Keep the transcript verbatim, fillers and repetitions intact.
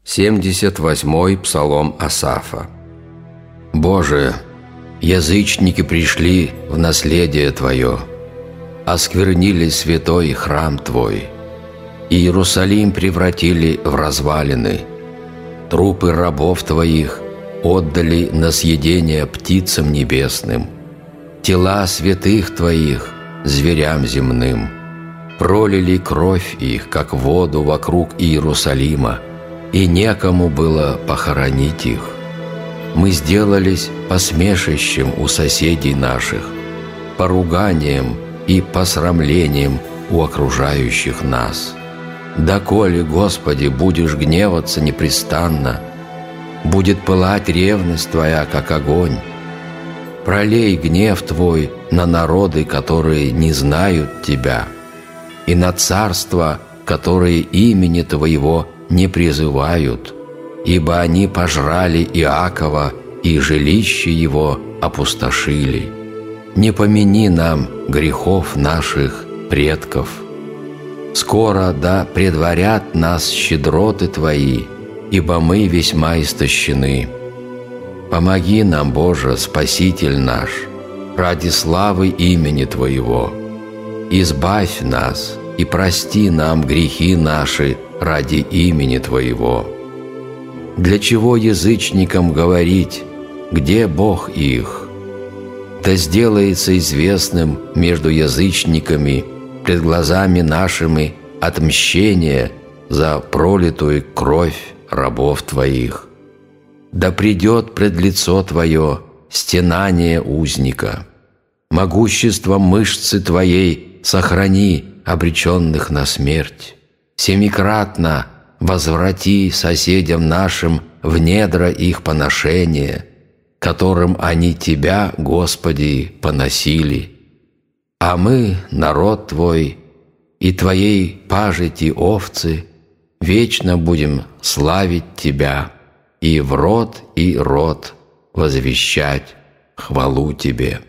семьдесят восьмой псалом Асафа. «Боже, язычники пришли в наследие Твое, осквернили святой храм Твой, и Иерусалим превратили в развалины. Трупы рабов Твоих отдали на съедение птицам небесным, тела святых Твоих зверям земным. Пролили кровь их, как воду вокруг Иерусалима, и некому было похоронить их. Мы сделались посмешищем у соседей наших, поруганием и посрамлением у окружающих нас. Доколе, Господи, будешь гневаться непрестанно, будет пылать ревность Твоя, как огонь. Пролей гнев Твой на народы, которые не знают Тебя, и на царства, которые имени Твоего не призывают, ибо они пожрали Иакова и жилище его опустошили. Не помяни нам грехов наших предков. Скоро да предварят нас щедроты Твои, ибо мы весьма истощены. Помоги нам, Боже, Спаситель наш, ради славы имени Твоего. Избавь нас и прости нам грехи наши ради имени Твоего. Для чего язычникам говорить, где Бог их? Да сделается известным между язычниками пред глазами нашими отмщение за пролитую кровь рабов Твоих. Да придет пред лицо Твое стенание узника. Могуществом мышцы Твоей сохрани обреченных на смерть. Семикратно возврати соседям нашим в недра их поношения, которым они Тебя, Господи, поносили. А мы, народ Твой, и Твоей пажити овцы, вечно будем славить Тебя и в род и род возвещать хвалу Тебе».